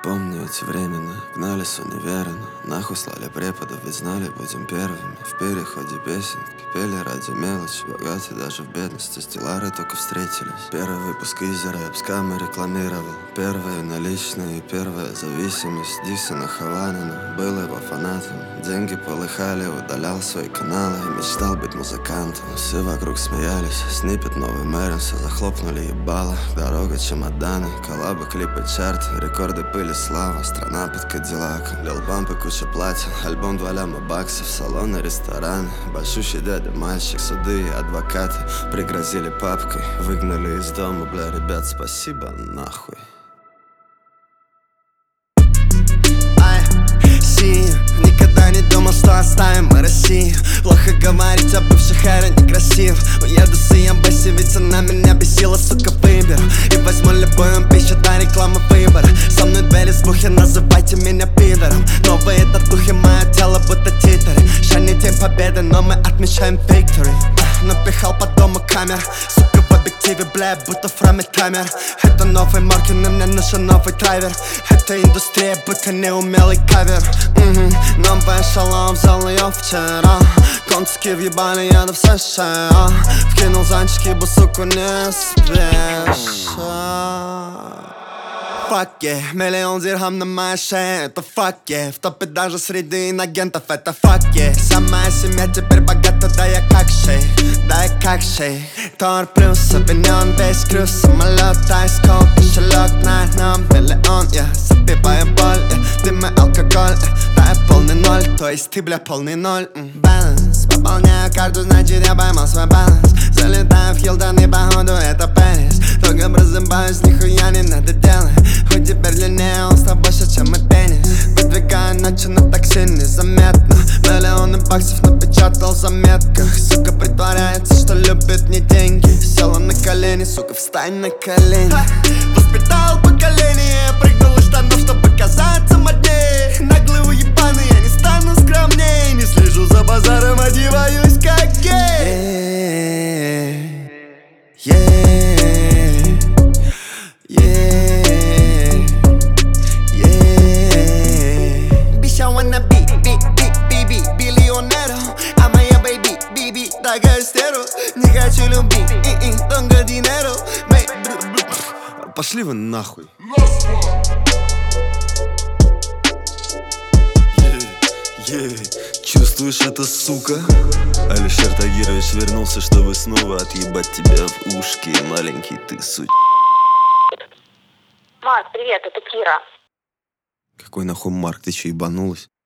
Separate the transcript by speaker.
Speaker 1: Помню эти времена, гнали с универа, нахуй слали преподов, ведь знали, будем первыми. В переходе песенки пели ради мелочи, богатые даже в бедности, стеллары только встретились. Первый выпуск Изи Рэп с камер рекламировал, первые наличные, первая зависимость. Дисона Хованина, был его фанатом, деньги полыхали, удалял свои каналы, мечтал быть музыкантом. Все вокруг смеялись, снипет новый Мэринса, захлопнули ебало, дорога, чемоданы, коллабы, клипы, чарты, рекорды, пыли, слава, страна под Кадиллаком. Лил бампы, куча платьев, альбом 2 ляма баксов, салоны, рестораны, большущий дядя, мальчик, суды и адвокаты пригрозили папкой, выгнали из дома, бля, ребят, спасибо, нахуй.
Speaker 2: Никогда не думал, что оставим мы Россию. Плохо говорить о бывших, это некрасиво. Уеду с ЕМБС, ведь она меня бесила, сука, выберу и возьму любую пищу, да, реклама выбора. Со мной две лесбухи, называйте меня пидором. Новые татухи, мое тело будто титры. Ща не день победы, но мы отмечаем victory. Напихал по дому камер, сука, в объективе, бля, будто в раме таймер. Это новый Моркин, и мне нужен новый драйвер. Это индустрия, будто неумелый кавер. Новый шалом, взял ее вчера. Кончики въебали, еду в США. Вкинул зонтики, бо, суку, не спеша. Fuck yeah, миллион дирхам на моей шее, это fuck yeah. В топе даже среди инагентов, это fuck yeah. Вся моя семья теперь богата, да я как шейх, да я как шейх. Тор плюс, обвинен весь крюс, самолет, айскол, кошелек на одном миллион. Я забиваю боль, дым и алкоголь, да я полный ноль, то есть ты, бля, полный ноль. Баланс, пополняю карту, значит я поймал свой баланс. Залетаю в Хилтон и походу это Пэрис. Только просыпаюсь, нихуя не надо делать. Хоть теперь длиннее, он стал больше, чем мой пенис. Выдвигаю ночи на такси незаметно. Миллионы баксов напечатал в заметках. Сука притворяется, что любит не деньги. Села на колени, сука, встань на колени. Воспитал поколение, прыгнул из штанов, чтобы казаться моднее. Наглый уебаный, я не стану скромней. Не слежу за базаром, одеваюсь как гей. Bitch, I wanna be биллионером, а моя бэйби, биби, такая стеру. Не хочу любить, только динеру.
Speaker 1: Пошли вы нахуй. Чувствуешь это, сука? Алишер Тагирович вернулся, чтобы снова отъебать тебя в ушки. Маленький ты, суть.
Speaker 3: Марк, привет, это Кира.
Speaker 1: Какой нахуй Марк, ты че, ебанулась?